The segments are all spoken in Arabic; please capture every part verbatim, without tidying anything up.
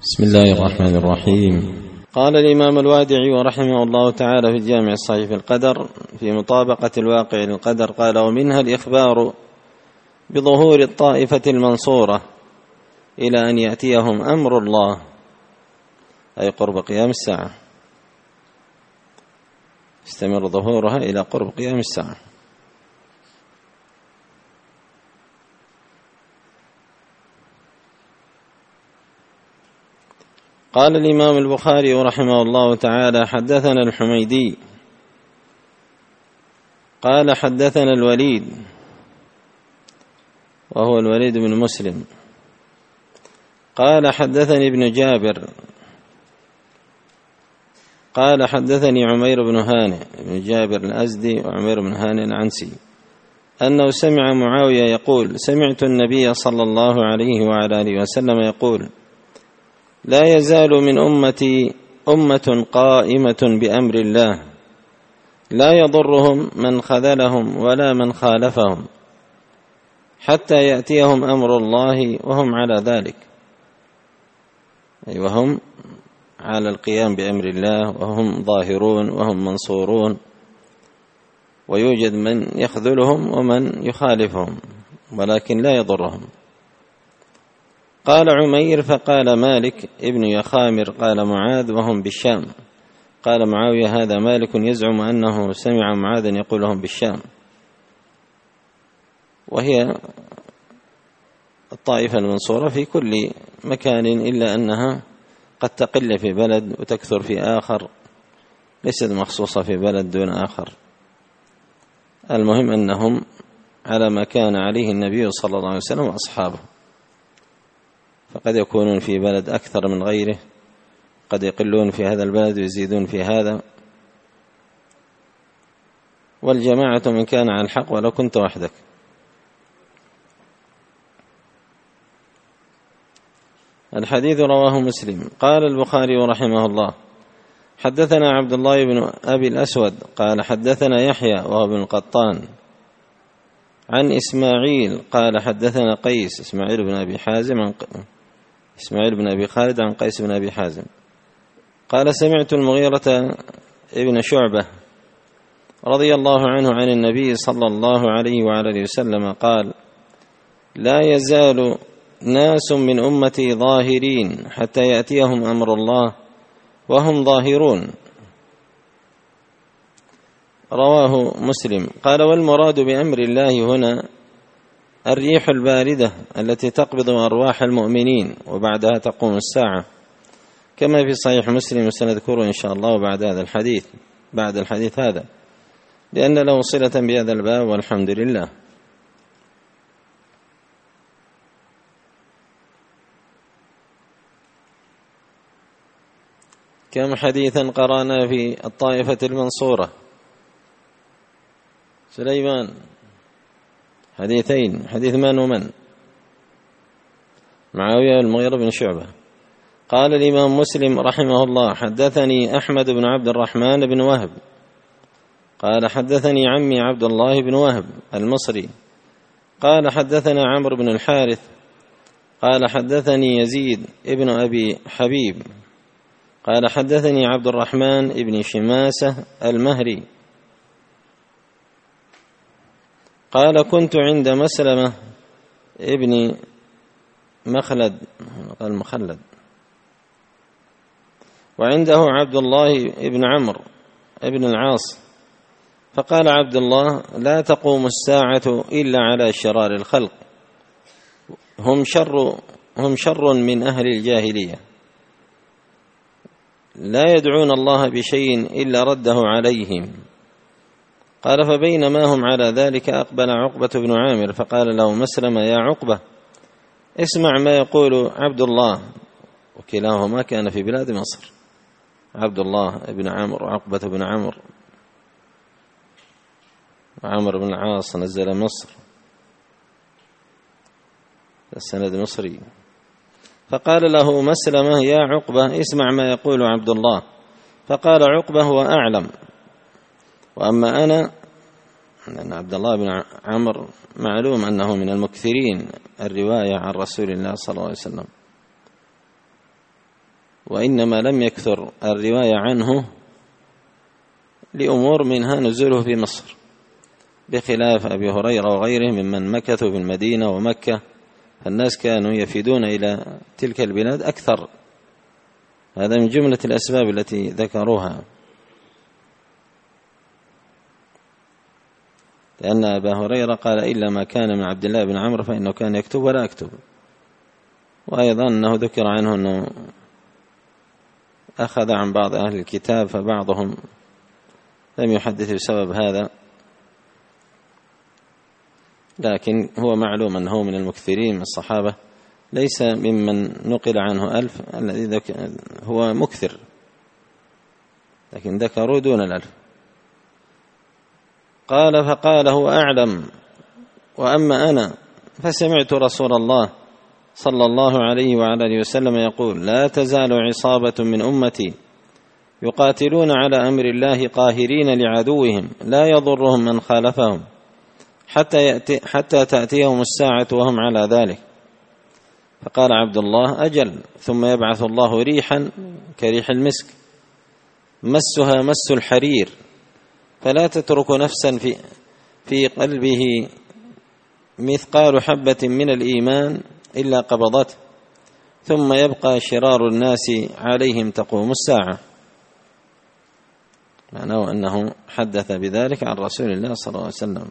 بسم الله الرحمن الرحيم. قال الإمام الوادعي ورحمه الله تعالى في الجامع الصحيح في القدر في مطابقة الواقع للقدر قال: ومنها الإخبار بظهور الطائفة المنصورة إلى أن يأتيهم أمر الله، أي قرب قيام الساعة، استمر ظهورها إلى قرب قيام الساعة. قال الإمام البخاري رحمه الله تعالى: حدثنا الحميدي قال حدثنا الوليد وهو الوليد بن مسلم قال حدثني ابن جابر قال حدثني عمير بن هانئ ابن جابر الأزدي وعمير بن هانئ العنسي أنه سمع معاوية يقول: سمعت النبي صلى الله عليه وعلى آله وسلم يقول: لا يزال من أمتي أمة قائمة بأمر الله لا يضرهم من خذلهم ولا من خالفهم حتى يأتيهم أمر الله وهم على ذلك، أي وهم على القيام بأمر الله وهم ظاهرون وهم منصورون، ويوجد من يخذلهم ومن يخالفهم ولكن لا يضرهم. قال عمير: فقال مالك ابن يخامر قال معاذ وهم بالشام. قال معاوية: هذا مالك يزعم أنه سمع معاذا يقول هم بالشام، وهي الطائفة المنصورة في كل مكان إلا أنها قد تقل في بلد وتكثر في آخر، ليست مخصوصة في بلد دون آخر. المهم أنهم على ما كان عليه النبي صلى الله عليه وسلم وأصحابه، فقد يكونون في بلد أكثر من غيره، قد يقلون في هذا البلد ويزيدون في هذا، والجماعة من كان على الحق ولو كنت وحدك. الحديث رواه مسلم. قال البخاري رحمه الله: حدثنا عبد الله بن أبي الأسود قال حدثنا يحيى وهو بن قطان عن إسماعيل قال حدثنا قيس إسماعيل بن أبي حازم عن إسماعيل بن أبي خالد عن قيس بن أبي حازم قال: سمعت المغيرة ابن شعبة رضي الله عنه عن النبي صلى الله عليه وعلى آله وسلم قال: لا يزال ناس من أمتي ظاهرين حتى يأتيهم أمر الله وهم ظاهرون. رواه مسلم. قال: والمراد بأمر الله هنا الريح الباردة التي تقبض أرواح المؤمنين وبعدها تقوم الساعة، كما في صحيح مسلم، سنذكره إن شاء الله بعد هذا الحديث بعد الحديث هذا لأن له صلة بهذا الباب، والحمد لله. كم حديثا قرأنا في الطائفة المنصورة؟ سليمان حديثين. حديث من ومن؟ معاوية المغيرة بن شعبة. قال الإمام مسلم رحمه الله: حدثني أحمد بن عبد الرحمن بن وهب قال حدثني عمي عبد الله بن وهب المصري قال حدثنا عمرو بن الحارث قال حدثني يزيد ابن أبي حبيب قال حدثني عبد الرحمن بن شماسة المهري قال: كنت عند مسلمة ابن مخلد قال مخلد وعنده عبد الله ابن عمرو ابن العاص، فقال عبد الله: لا تقوم الساعة إلا على شرار الخلق، هم شر هم شر من أهل الجاهلية، لا يدعون الله بشيء إلا رده عليهم. قال: فبينما هم على ذلك أقبل عقبة بن عامر فقال له مسلمة: يا عقبة، اسمع ما يقول عبد الله. وكلاهما كان في بلاد مصر، عبد الله بن عمرو وعقبة بن عمرو وعمر بن العاص نزل مصر، السند مصري. فقال له مسلمة: يا عقبة، اسمع ما يقول عبد الله. فقال عقبة: هو أعلم، وأما أنا، لأن عبد الله بن عمرو معلوم أنه من المكثرين الرواية عن رسول الله صلى الله عليه وسلم، وإنما لم يكثر الرواية عنه لأمور منها نزوله في مصر، بخلاف أبي هريرة وغيره ممن مكثوا في المدينة ومكة، فالناس كانوا يفيدون إلى تلك البلاد أكثر. هذا من جملة الأسباب التي ذكروها، لأن أبا هريرة قال إلا ما كان من عبد الله بن عمرو فإنه كان يكتب ولا أكتب. وأيضا أنه ذكر عنه أنه أخذ عن بعض أهل الكتاب فبعضهم لم يحدث بسبب هذا، لكن هو معلوم أنه من المكثرين من الصحابة، ليس ممن نقل عنه ألف، الذي هو مكثر لكن ذكروا دون الألف. قال فقال هو أعلم، وأما أنا فسمعت رسول الله صلى الله عليه وعلى آله وسلم يقول لا تزال عصابة من أمتي يقاتلون على أمر الله قاهرين لعدوهم لا يضرهم من خالفهم حتى, يأتي حتى تأتيهم الساعة وهم على ذلك. فقال عبد الله أجل، ثم يبعث الله ريحا كريح المسك مسها مس الحرير، فلا تترك نفسا في, في قلبه مثقال حبة من الإيمان إلا قبضته، ثم يبقى شرار الناس عليهم تقوم الساعة. معناه أنه حدث بذلك عن رسول الله صلى الله عليه وسلم.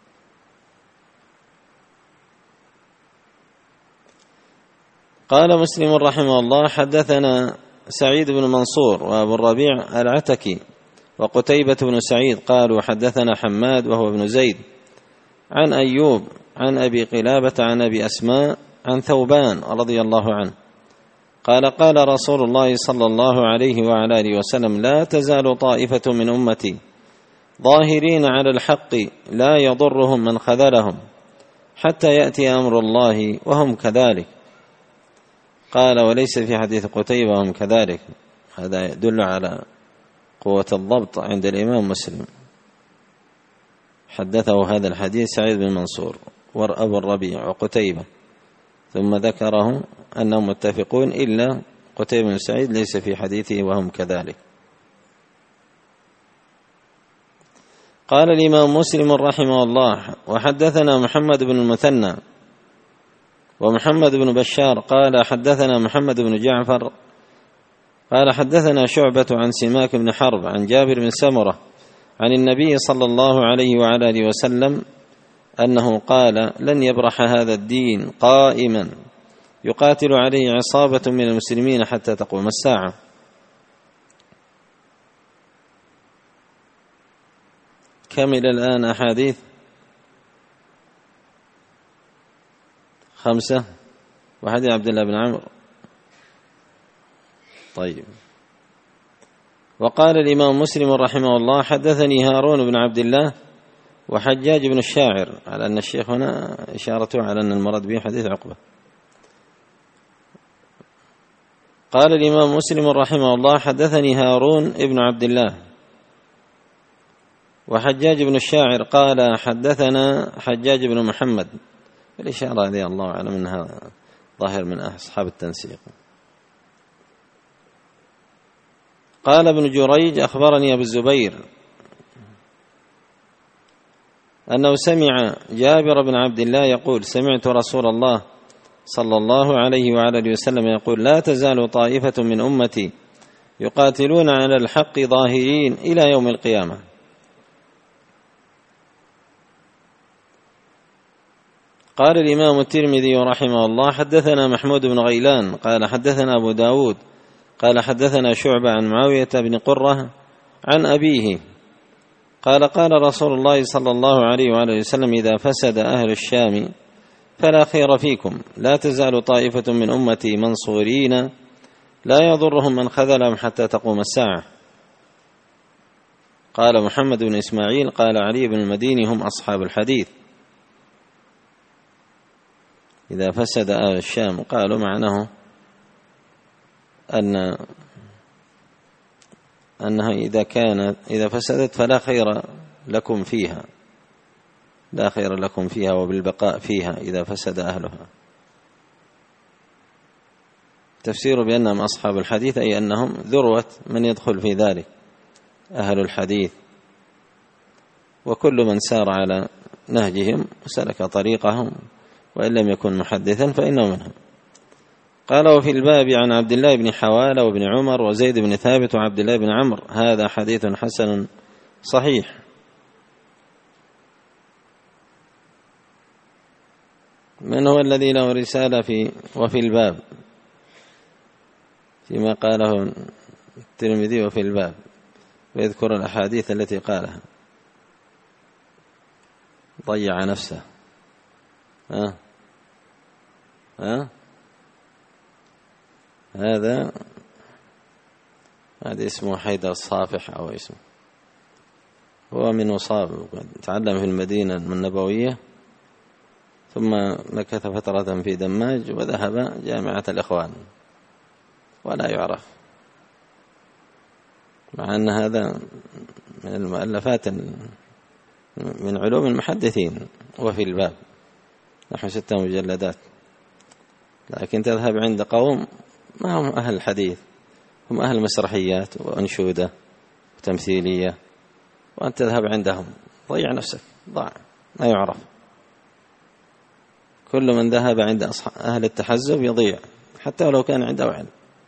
قال مسلم رحمه الله حدثنا سعيد بن منصور وأبو الربيع العتكي وقتيبة بن سعيد قالوا حدثنا حماد وهو ابن زيد عن أيوب عن أبي قلابة عن أبي أسماء عن ثوبان رضي الله عنه قال قال رسول الله صلى الله عليه وعلى آله وسلم لا تزال طائفة من أمتي ظاهرين على الحق لا يضرهم من خذلهم حتى يأتي أمر الله وهم كذلك. قال وليس في حديث قتيبة وهم كذلك، هذا يدل على قوة الضبط عند الإمام مسلم. حدثه هذا الحديث سعيد بن منصور وأبو الربيع وقتيبة، ثم ذكره أنهم متفقون إلا قتيبة بن سعيد ليس في حديثه وهم كذلك. قال الإمام مسلم رحمه الله وحدثنا محمد بن المثنى ومحمد بن بشار قال حدثنا محمد بن جعفر قال حدثنا شعبة عن سماك بن حرب عن جابر بن سمرة عن النبي صلى الله عليه وعلى آله وسلم أنه قال لن يبرح هذا الدين قائما يقاتل عليه عصابة من المسلمين حتى تقوم الساعة. كمل الآن أحاديث خمسة وحديث عبد الله بن عمرو. طيب. وقال الإمام مسلم رحمه الله حدثني هارون بن عبد الله وحجاج بن الشاعر، على أن الشيخ هنا إشارته على أن المراد به حديث عقبة. قال الإمام مسلم رحمه الله حدثني هارون بن عبد الله وحجاج بن الشاعر قال حدثنا حجاج بن محمد. الإشارة هذه الله أعلم أنها ظاهر من أصحاب التنسيق. قال ابن جريج أخبرني أبو الزبير أنه سمع جابر بن عبد الله يقول سمعت رسول الله صلى الله عليه وعلى آله وسلم يقول لا تزال طائفة من أمتي يقاتلون على الحق ظاهرين إلى يوم القيامة. قال الإمام الترمذي رحمه الله حدثنا محمود بن غيلان قال حدثنا أبو داود قال حدثنا شعبة عن معاوية بن قرة عن أبيه قال قال رسول الله صلى الله عليه وآله وسلم إذا فسد أهل الشام فلا خير فيكم لا تزال طائفة من أمتي منصورين لا يضرهم من خذلهم حتى تقوم الساعة. قال محمد بن إسماعيل قال علي بن المديني هم أصحاب الحديث. إذا فسد أهل الشام قالوا معناه أن أنها إذا كانت إذا فسدت فلا خير لكم فيها لا خير لكم فيها وبالبقاء فيها إذا فسد أهلها. تفسير بأنهم أصحاب الحديث أي أنهم ذروة من يدخل في ذلك، أهل الحديث، وكل من سار على نهجهم وسلك طريقهم وإن لم يكن محدثا فإنه منهم. قال: وفي الباب عن عبد الله بن حوالة وابن عمر وزيد بن ثابت وعبد الله بن عمرو، هذا حديث حسن صحيح. من هو الذي له رسالة في وفي الباب فيما قاله الترمذي وفي الباب ويذكر الأحاديث التي قالها؟ ضيع نفسه. ها ها هذا هذا اسمه حيدر الصافح أو اسمه، هو من وصاب، تعلم في المدينة النبوية ثم مكث فترة في دماج وذهب جامعة الإخوان ولا يعرف، مع أن هذا من المؤلفات من علوم المحدثين. وفي الباب نحو ستة مجلدات، لكن تذهب عند قوم ما هم أهل الحديث، هم أهل مسرحيات وأنشودة وتمثيلية، وأنت تذهب عندهم ضيع نفسك، ضاع ما يعرف. كل من ذهب عند أهل التحزب يضيع حتى ولو كان عنده علم.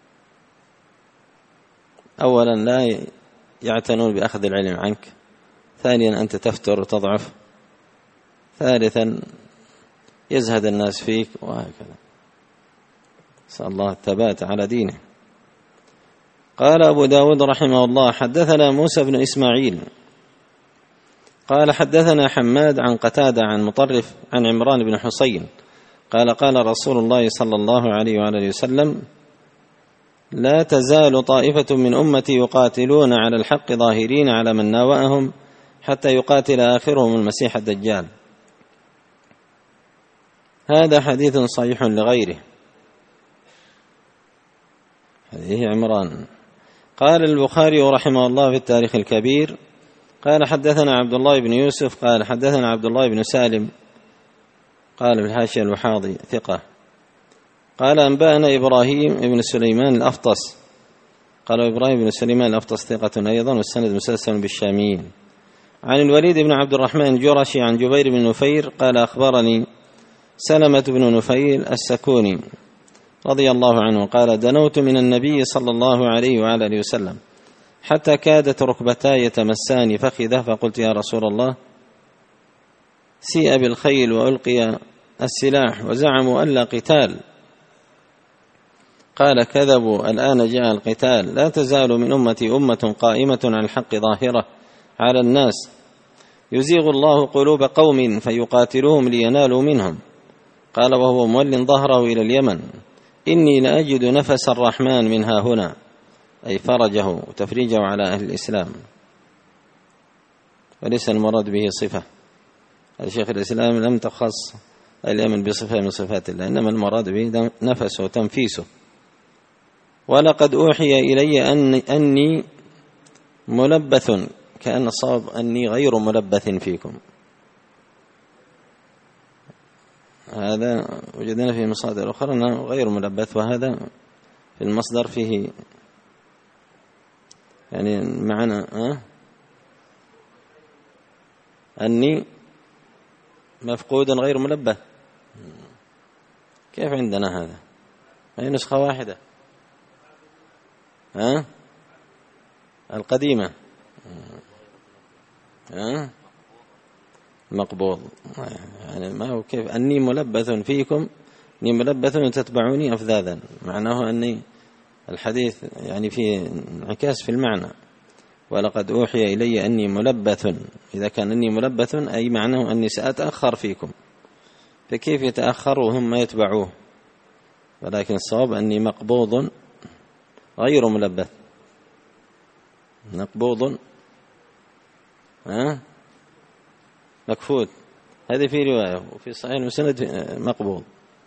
أولا لا يعتنون بأخذ العلم عنك، ثانيا أنت تفتر وتضعف، ثالثا يزهد الناس فيك، وهكذا. نسأل الله الثبات على دينه. قال أبو داود رحمه الله: حدثنا موسى بن إسماعيل قال حدثنا حماد عن قتادة عن مطرف عن عمران بن حسين قال: قال رسول الله صلى الله عليه وآله وسلم: لا تزال طائفة من أمتي يقاتلون على الحق ظاهرين على من ناوأهم حتى يقاتل آخرهم المسيح الدجال. هذا حديث صحيح لغيره. هذه عمران. قال البخاري رحمه الله في التاريخ الكبير: قال حدثنا عبد الله بن يوسف قال حدثنا عبد الله بن سالم قال في الحاشية الوحاضي ثقة قال أنبأنا إبراهيم بن سليمان الأفطس قال إبراهيم بن سليمان الأفطس ثقة أيضا، والسند مسلسل بالشاميين. عن الوليد بن عبد الرحمن الجرشي عن جبير بن نفير قال: أخبرني سلمة بن نفيل السكوني رضي الله عنه قال: دنوت من النبي صلى الله عليه وعلى آله وسلم حتى كادت ركبتاي يتمساني فخذه، فقلت: يا رسول الله، سيء بالخيل وألقي السلاح وزعموا ألا قتال. قال: كذبوا، الآن جاء القتال. لا تزال من أمتي أمة قائمة على الحق ظاهرة على الناس، يزيغ الله قلوب قوم فيقاتلوهم لينالوا منهم. قال وهو مول ظهره إلى اليمن: إني لأجد نفس الرحمن منها هنا، أي فرجه وتفريجه على أهل الإسلام، وليس المراد به صفة. الشيخ الإسلام لم تخص اليمن بصفة من صفات الله، إنما المراد به نفسه وتنفيسه. ولقد أوحي إلي أني, أني ملبث، كأن الصواب أني غير ملبث فيكم. هذا وجدنا في مصادر أخرى أنه غير ملبث، وهذا في المصدر فيه يعني معنى أه؟ أني مفقود غير ملبث. كيف عندنا هذا؟ هي نسخة واحدة ها أه؟ القديمة ها أه؟ مقبوض، يعني ما هو كيف أني ملبث فيكم، أني ملبث تتبعوني أفذاذا، معناه أني الحديث يعني في انعكاس في المعنى. ولقد أوحي إلي أني ملبث، إذا كان أني ملبث أي معناه أني سأتأخر فيكم، فكيف يتأخر وهم ما يتبعوه؟ ولكن الصواب أني مقبوض غير ملبث. مقبوض ها مكفوت، هذه في رواية، وفي صحيح المسند مقبوض.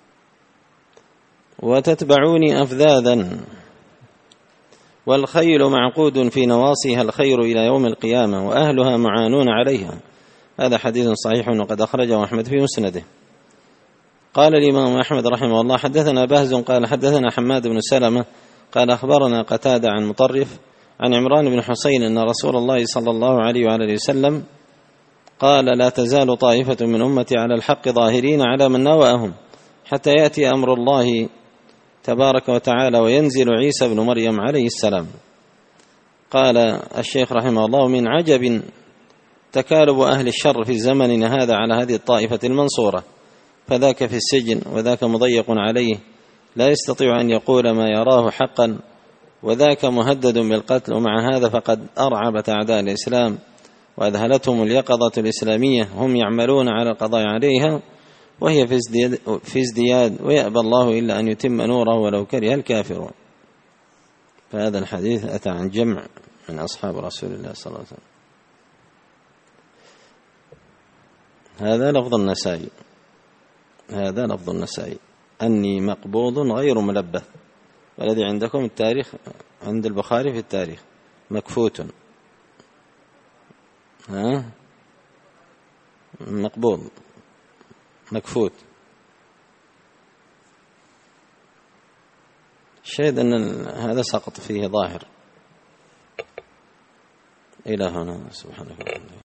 وتتبعوني أفذاذا، والخيل معقود في نواصيها الخير إلى يوم القيامة، وأهلها معانون عليها. هذا حديث صحيح وقد أخرجه أحمد في مسنده. قال الإمام أحمد رحمه الله: حدثنا بهز قال حدثنا حماد بن سلمة قال أخبرنا قتادة عن مطرف عن عمران بن حسين أن رسول الله صلى الله عليه وآله وسلم قال: لا تزال طائفة من أمتي على الحق ظاهرين على من ناوأهم حتى يأتي أمر الله تبارك وتعالى وينزل عيسى بن مريم عليه السلام. قال الشيخ رحمه الله: من عجب تكالب أهل الشر في زمننا هذا على هذه الطائفة المنصورة، فذاك في السجن وذاك مضيق عليه لا يستطيع أن يقول ما يراه حقا، وذاك مهدد بالقتل، ومع هذا فقد أرعبت أعداء الإسلام وأذهلتهم اليقظة الإسلامية، هم يعملون على القضاء عليها وهي في ازدياد، ويأبى الله إلا أن يتم نوره ولو كره الكافرون. فهذا الحديث أتى عن جمع من أصحاب رسول الله صلى الله عليه وسلم. هذا لفظ النسائي، هذا لفظ النسائي: أني مقبوض غير ملبث. والذي عندكم التاريخ عند البخاري في التاريخ مكفوت، ها مقبوض مكفوت. الشاهد أن هذا سقط فيه ظاهر. إلى هنا سبحانك.